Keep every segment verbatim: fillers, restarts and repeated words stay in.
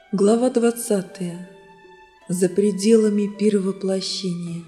Глава двадцатая. За пределами перевоплощения.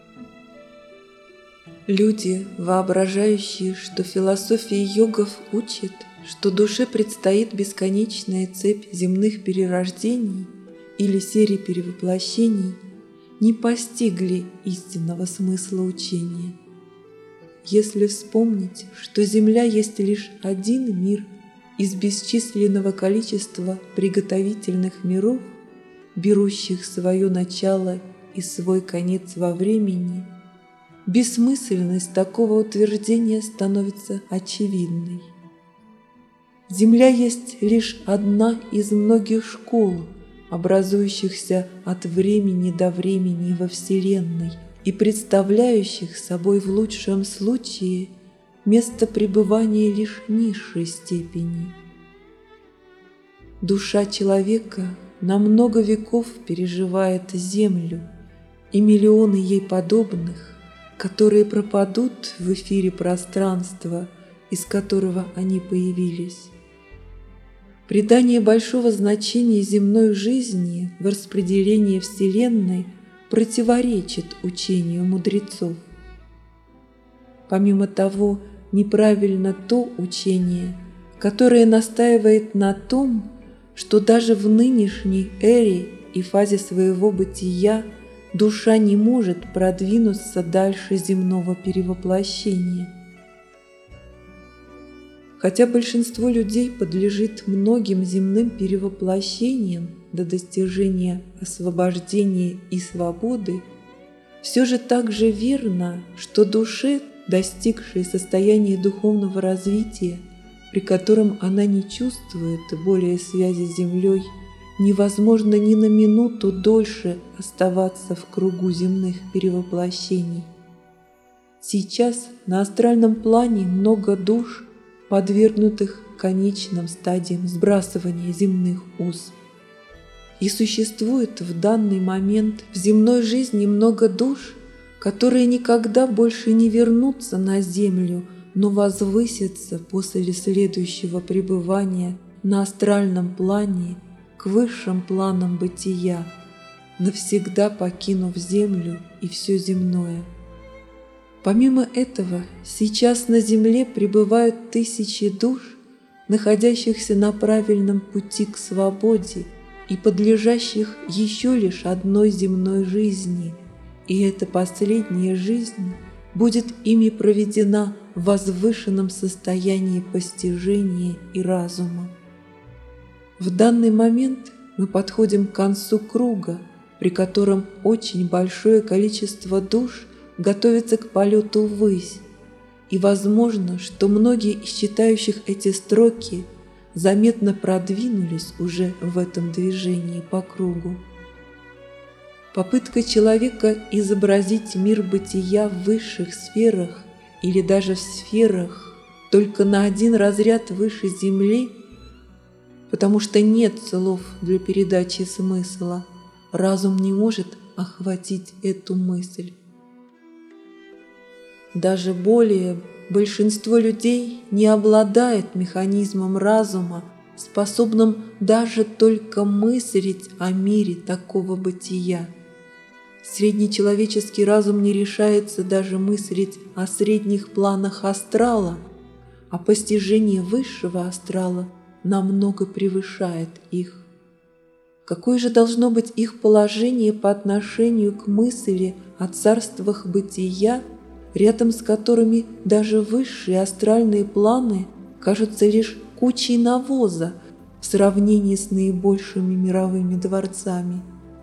Люди, воображающие, что философия йогов учит, что душе предстоит бесконечная цепь земных перерождений или серии перевоплощений, не постигли истинного смысла учения. Если вспомнить, что Земля есть лишь один мир из бесчисленного количества приготовительных миров, берущих свое начало и свой конец во времени, бессмысленность такого утверждения становится очевидной. Земля есть лишь одна из многих школ, образующихся от времени до времени во Вселенной и представляющих собой в лучшем случае место пребывания лишь низшей степени. Душа человека на много веков переживает Землю и миллионы ей подобных, которые пропадут в эфире пространства, из которого они появились. Придание большого значения земной жизни в распределении Вселенной противоречит учению мудрецов. Помимо того, неправильно то учение, которое настаивает на том, что даже в нынешней эре и фазе своего бытия душа не может продвинуться дальше земного перевоплощения. Хотя большинство людей подлежит многим земным перевоплощениям до достижения освобождения и свободы, все же также верно, что душе, достигшей состояния духовного развития, при котором она не чувствует более связи с Землей, невозможно ни на минуту дольше оставаться в кругу земных перевоплощений. Сейчас на астральном плане много душ, подвергнутых конечным стадиям сбрасывания земных уз. И существует в данный момент в земной жизни много душ, которые никогда больше не вернутся на землю, но возвысятся после следующего пребывания на астральном плане к высшим планам бытия, навсегда покинув землю и все земное. Помимо этого, сейчас на земле пребывают тысячи душ, находящихся на правильном пути к свободе и подлежащих еще лишь одной земной жизни, и эта последняя жизнь будет ими проведена в возвышенном состоянии постижения и разума. В данный момент мы подходим к концу круга, при котором очень большое количество душ готовится к полету ввысь, и возможно, что многие из читающих эти строки заметно продвинулись уже в этом движении по кругу. Попытка человека изобразить мир бытия в высших сферах или даже в сферах только на один разряд выше Земли, потому что нет слов для передачи смысла, разум не может охватить эту мысль. Даже более большинство людей не обладает механизмом разума, способным даже только мыслить о мире такого бытия. Среднечеловеческий разум не решается даже мыслить о средних планах астрала, а постижение высшего астрала намного превышает их. Какое же должно быть их положение по отношению к мысли о царствах бытия, рядом с которыми даже высшие астральные планы кажутся лишь кучей навоза в сравнении с наибольшими мировыми дворцами?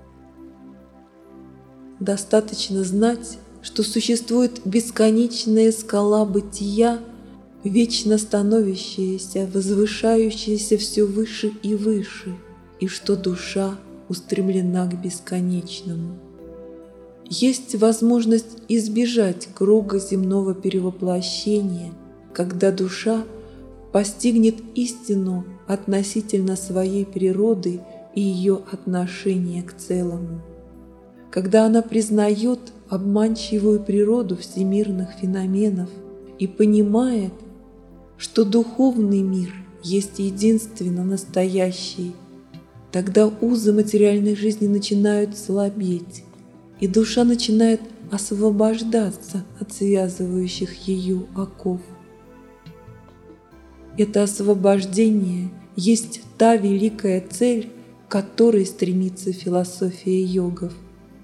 Достаточно знать, что существует бесконечная скала бытия, вечно становящаяся, возвышающаяся все выше и выше, и что душа устремлена к бесконечному. Есть возможность избежать круга земного перевоплощения, когда душа постигнет истину относительно своей природы и ее отношения к целому. Когда она признает обманчивую природу всемирных феноменов и понимает, что духовный мир есть единственно настоящий, Тогда узы материальной жизни начинают слабеть, и душа начинает освобождаться от связывающих ее оков. Это освобождение есть та великая цель, к которой стремится философия йогов.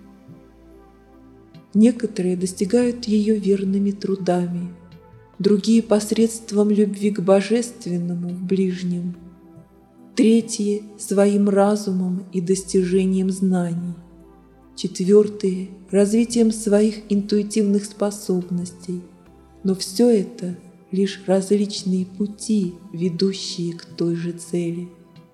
Некоторые достигают ее верными трудами, другие посредством любви к божественному в ближнем, третьи – своим разумом и достижением знаний, четвертые – развитием своих интуитивных способностей. Но все это – лишь различные пути, ведущие к той же цели.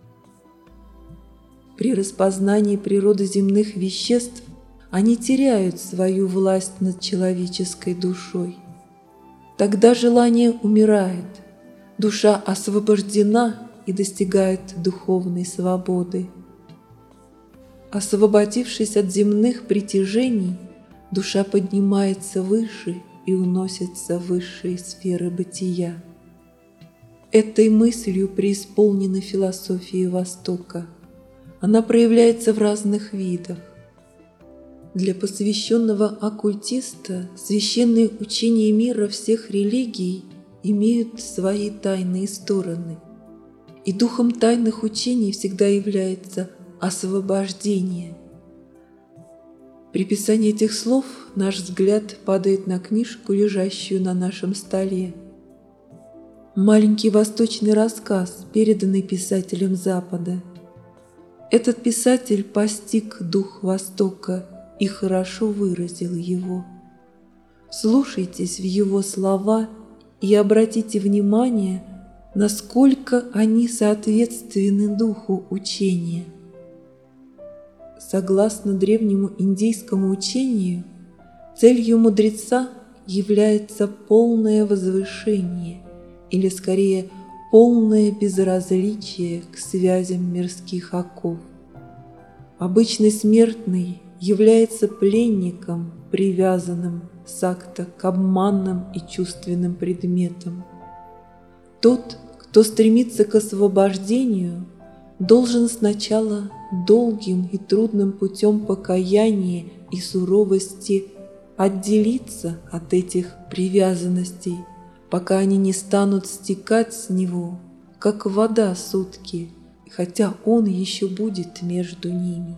При распознании природы земных веществ они теряют свою власть над человеческой душой. Тогда желание умирает, душа освобождена и достигает духовной свободы. Освободившись от земных притяжений, душа поднимается выше и уносится в высшие сферы бытия. Этой мыслью преисполнена философия Востока. Она проявляется в разных видах. Для посвященного оккультиста священные учения мира всех религий имеют свои тайные стороны. И духом тайных учений всегда является освобождение. При писании этих слов наш взгляд падает на книжку, лежащую на нашем столе. Маленький восточный рассказ, переданный писателем Запада. Этот писатель постиг дух Востока и хорошо выразил его. Слушайтесь в его слова и обратите внимание, насколько они соответственны духу учения. Согласно древнему индийскому учению, целью мудреца является полное возвышение, или скорее полное безразличие к связям мирских оков. Обычный смертный является пленником, привязанным с акта к обманным и чувственным предметам. Тот, кто стремится к освобождению, должен сначала долгим и трудным путем покаяния и суровости отделиться от этих привязанностей, пока они не станут стекать с него, как вода с утки, хотя он еще будет между ними.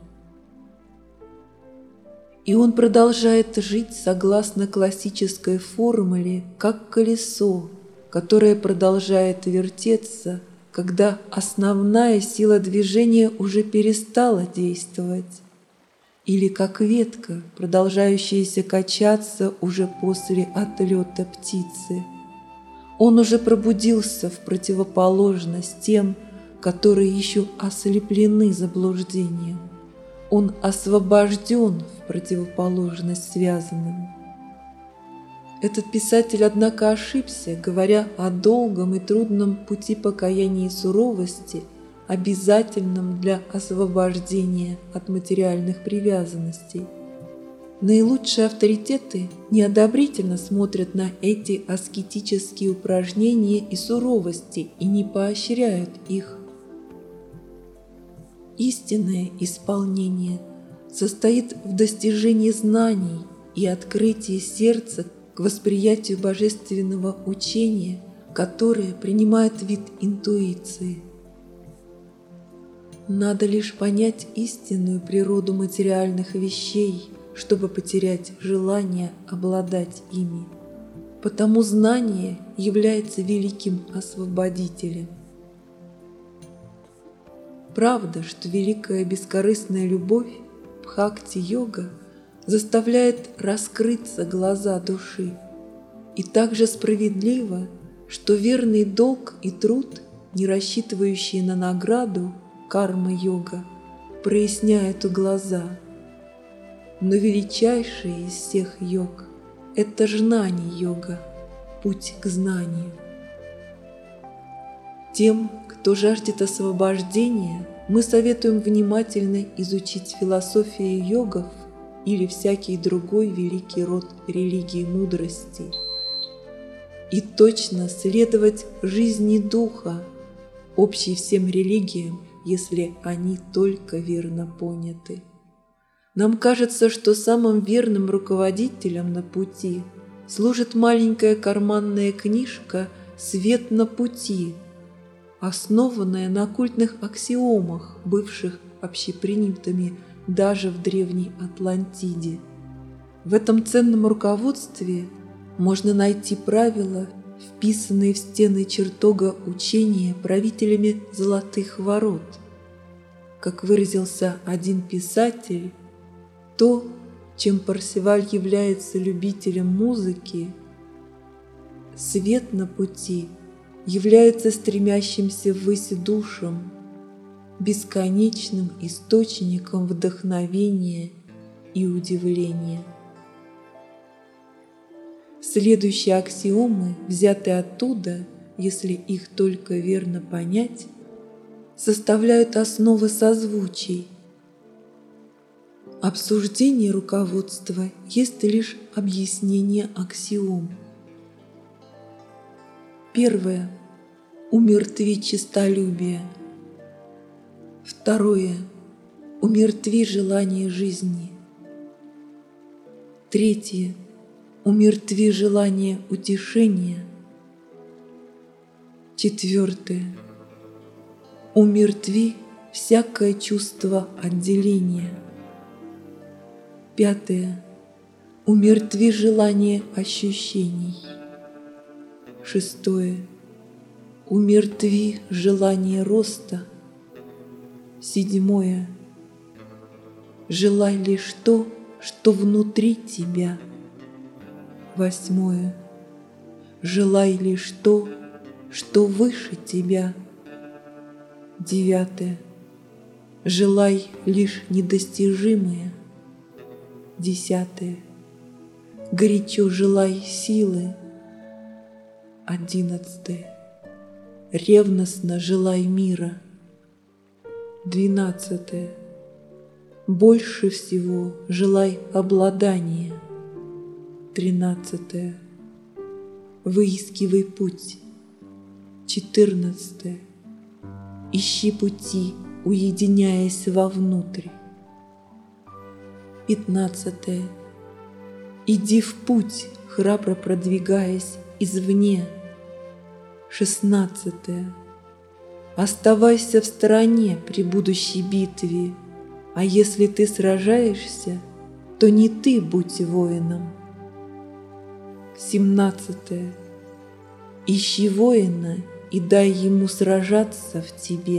И он продолжает жить согласно классической формуле, как колесо, которое продолжает вертеться, когда основная сила движения уже перестала действовать, или как ветка, продолжающаяся качаться уже после отлета птицы. Он уже пробудился в противоположность тем, которые еще ослеплены заблуждением. Он освобожден в противоположность связанным. Этот писатель, однако, ошибся, говоря о долгом и трудном пути покаяния и суровости, обязательном для освобождения от материальных привязанностей. Наилучшие авторитеты неодобрительно смотрят на эти аскетические упражнения и суровости и не поощряют их. Истинное исполнение состоит в достижении знаний и открытии сердца к восприятию божественного учения, которое принимает вид интуиции. Надо лишь понять истинную природу материальных вещей, чтобы потерять желание обладать ими. Потому знание является великим освободителем. Правда, что великая бескорыстная любовь, бхакти-йога, заставляет раскрыться глаза души. И также справедливо, что верный долг и труд, не рассчитывающие на награду, карма-йога, проясняют глаза. Но величайшая из всех йог – это жнани-йога, путь к знанию. Тем, кто жаждет освобождения, мы советуем внимательно изучить философию йогов или всякий другой великий род религии мудрости и точно следовать жизни духа, общей всем религиям, если они только верно поняты. Нам кажется, что самым верным руководителем на пути служит маленькая карманная книжка «Свет на пути», основанная на оккультных аксиомах, бывших общепринятыми даже в древней Атлантиде. В этом ценном руководстве можно найти правила, вписанные в стены чертога учения правителями Золотых Ворот. Как выразился один писатель, то, чем Парсиваль является любителем музыки, свет на пути является стремящимся ввысь душем, бесконечным источником вдохновения и удивления. Следующие аксиомы, взятые оттуда, если их только верно понять, составляют основы созвучий. Обсуждение руководства есть лишь объяснение аксиом. Первое. Умертви честолюбие. Второе. Умертви желание жизни. Третье. Умертви желание утешения. Четвертое. Умертви всякое чувство отделения. Пятое. Умертви желание ощущений. Шестое. Умертви желание роста. Седьмое. Желай лишь то, что внутри тебя. Восьмое. Желай лишь то, что выше тебя. Девятое. Желай лишь недостижимое. Десятое. Горячо желай силы. Одиннадцатое. Ревностно желай мира. Двенадцатое. Больше всего желай обладания. Тринадцатое. Выискивай путь. Четырнадцатое. Ищи пути, уединяясь вовнутрь. Пятнадцатое. Иди в путь, храбро продвигаясь извне. Шестнадцатое. Оставайся в стороне при будущей битве, а если ты сражаешься, то не ты будь воином. Семнадцатое. Ищи воина и дай ему сражаться в тебе.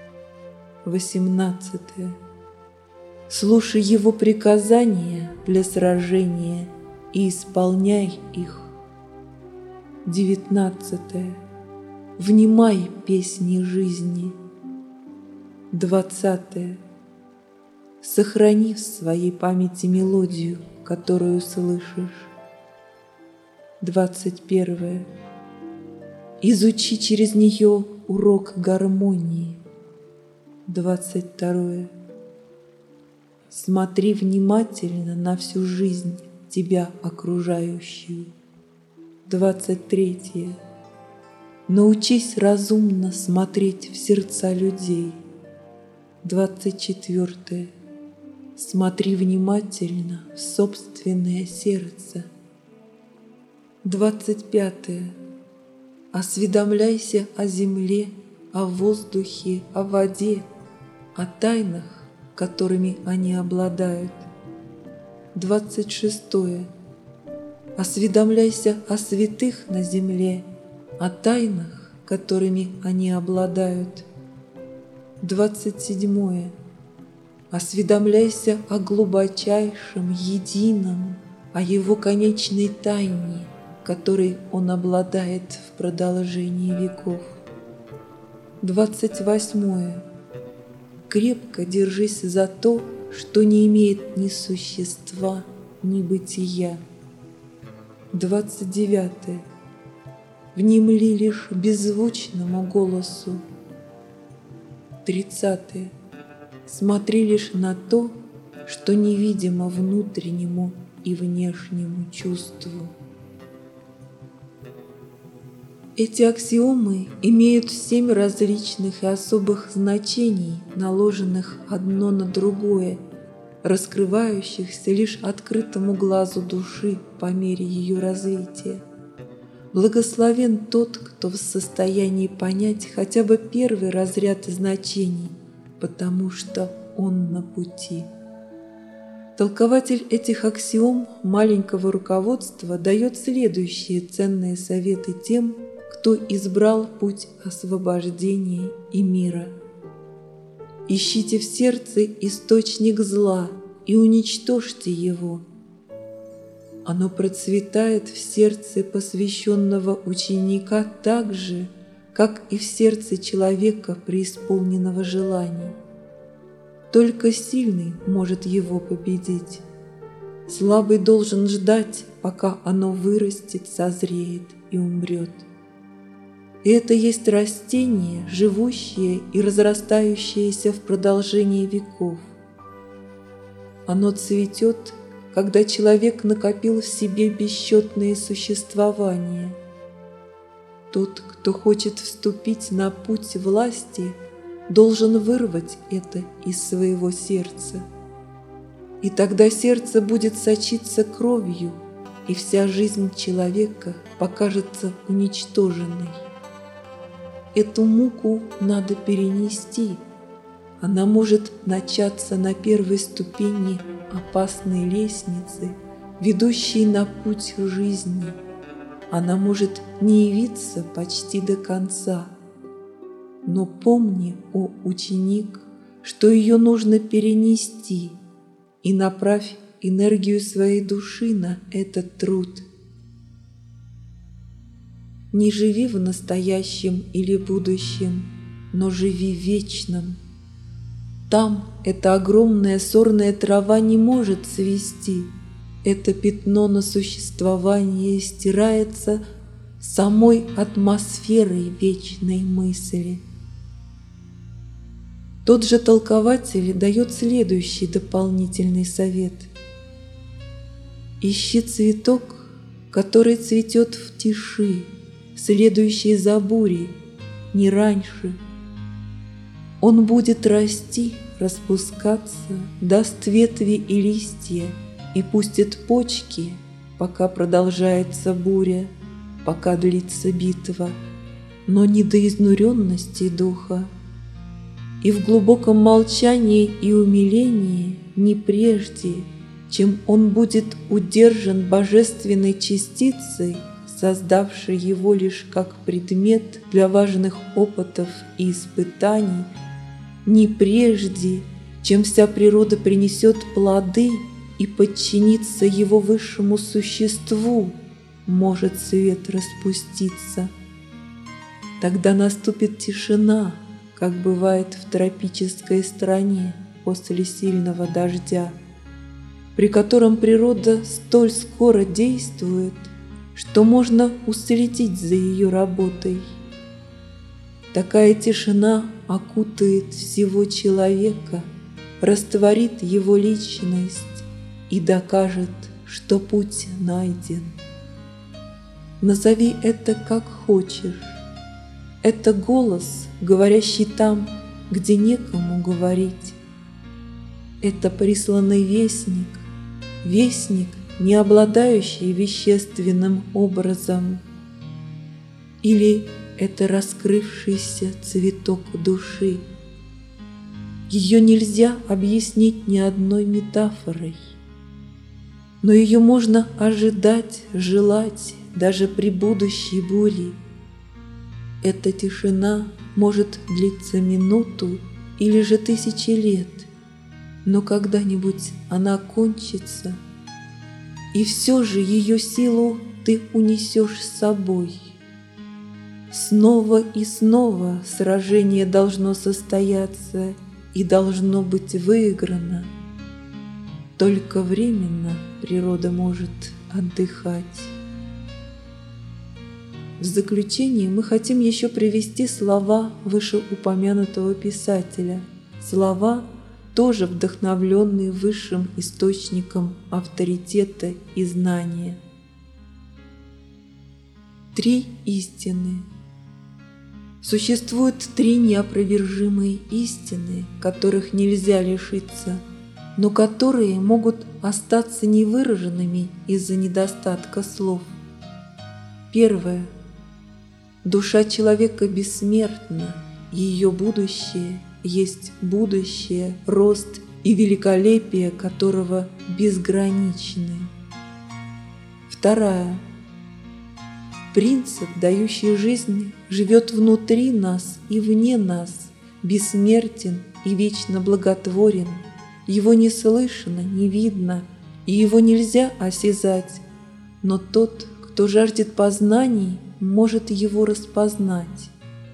Восемнадцатое. Слушай его приказания для сражения и исполняй их. Девятнадцатое. Внимай песни жизни. Двадцатое. Сохрани в своей памяти мелодию, которую слышишь. Двадцать первое. Изучи через нее урок гармонии. Двадцать второе. Смотри внимательно на всю жизнь тебя окружающую. Двадцать третье. Научись разумно смотреть в сердца людей. Двадцать четвертое. Смотри внимательно в собственное сердце. Двадцать пятое. Осведомляйся о земле, о воздухе, о воде, о тайнах, которыми они обладают. Двадцать шестое. Осведомляйся о святых на земле, о тайнах, которыми они обладают. Двадцать седьмое. Осведомляйся о глубочайшем, едином, о его конечной тайне, которой он обладает в продолжении веков. Двадцать восьмое. Крепко держись за то, что не имеет ни существа, ни бытия. Двадцать девятое. Внемли лишь беззвучному голосу. Тридцатое. Смотри лишь на то, что невидимо внутреннему и внешнему чувству. Эти аксиомы имеют семь различных и особых значений, наложенных одно на другое, раскрывающихся лишь открытому глазу души по мере ее развития. Благословен тот, кто в состоянии понять хотя бы первый разряд значений, потому что он на пути. Толкователь этих аксиом маленького руководства дает следующие ценные советы тем, кто избрал путь освобождения и мира. Ищите в сердце источник зла и уничтожьте его. Оно процветает в сердце посвященного ученика так же, как и в сердце человека, преисполненного желаний. Только сильный может его победить. Слабый должен ждать, пока оно вырастет, созреет и умрет. И это есть растение, живущее и разрастающееся в продолжении веков. Оно цветет, когда человек накопил в себе бесчетные существования. Тот, кто хочет вступить на путь власти, должен вырвать это из своего сердца. И тогда сердце будет сочиться кровью, и вся жизнь человека покажется уничтоженной. Эту муку надо перенести. Она может начаться на первой ступени опасной лестницы, ведущей на путь жизни. Она может не явиться почти до конца. Но помни, о ученик, что ее нужно перенести, и направь энергию своей души на этот труд. Не живи в настоящем или будущем, но живи в вечном. Там эта огромная сорная трава не может цвести. Это пятно на существование стирается самой атмосферой вечной мысли. Тот же толкователь дает следующий дополнительный совет. Ищи цветок, который цветет в тиши, следующий за бурей, не раньше. Он будет расти, распускаться, даст ветви и листья и пустит почки, пока продолжается буря, пока длится битва, но не до изнуренности духа. И в глубоком молчании и умилении не прежде, чем он будет удержан божественной частицей, создавшей его лишь как предмет для важных опытов и испытаний, не прежде, чем вся природа принесет плоды и подчинится его высшему существу, может свет распуститься. Тогда наступит тишина, как бывает в тропической стране после сильного дождя, при котором природа столь скоро действует, что можно уследить за ее работой. Такая тишина окутает всего человека, растворит его личность и докажет, что путь найден. Назови это как хочешь. Это голос, говорящий там, где некому говорить. Это присланный вестник, вестник, не обладающий вещественным образом. Или это раскрывшийся цветок души. Ее нельзя объяснить ни одной метафорой, но ее можно ожидать, желать даже при будущей буре. Эта тишина может длиться минуту или же тысячи лет, но когда-нибудь она кончится, и все же ее силу ты унесешь с собой. Снова и снова сражение должно состояться и должно быть выиграно. Только временно природа может отдыхать. В заключение мы хотим еще привести слова вышеупомянутого писателя, слова, тоже вдохновленные высшим источником авторитета и знания. Три истины. Существуют три неопровержимые истины, которых нельзя лишиться, но которые могут остаться невыраженными из-за недостатка слов. Первое. Душа человека бессмертна, ее будущее есть будущее, рост и великолепие которого безграничны. Вторая. Принцип, дающий жизнь, живет внутри нас и вне нас, бессмертен и вечно благотворен. Его не слышно, не видно, и его нельзя осязать, но тот, кто жаждет познаний, может его распознать.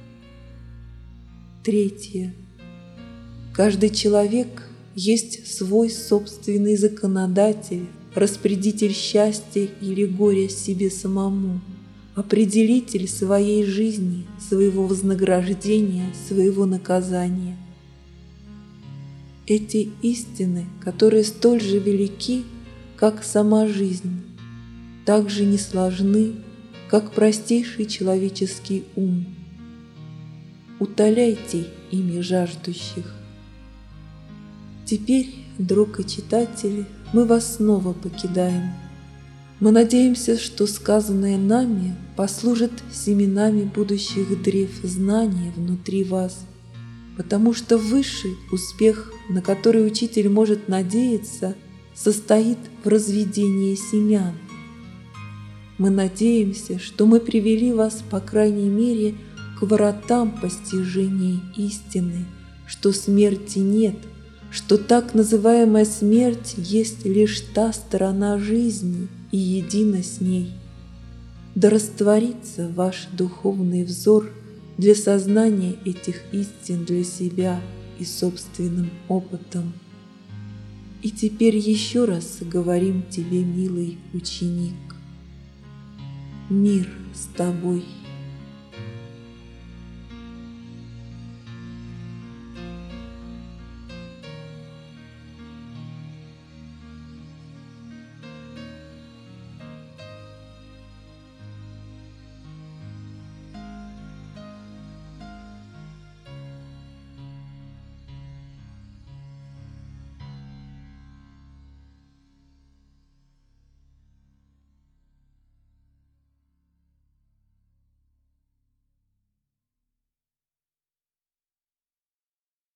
Третье. Каждый человек есть свой собственный законодатель, распорядитель счастья или горя себе самому, определитель своей жизни, своего вознаграждения, своего наказания. Эти истины, которые столь же велики, как сама жизнь, так же несложны, как простейший человеческий ум. Утоляйте ими жаждущих. Теперь, друг и читатели, мы вас снова покидаем. Мы надеемся, что сказанное нами послужит семенами будущих древ знания внутри вас, потому что высший успех, на который учитель может надеяться, состоит в разведении семян. Мы надеемся, что мы привели вас, по крайней мере, к воротам постижения истины, что смерти нет, что так называемая смерть есть лишь та сторона жизни и едина с ней. Да растворится ваш духовный взор для сознания этих истин для себя и собственным опытом. И теперь еще раз говорим тебе, милый ученик, мир с тобой.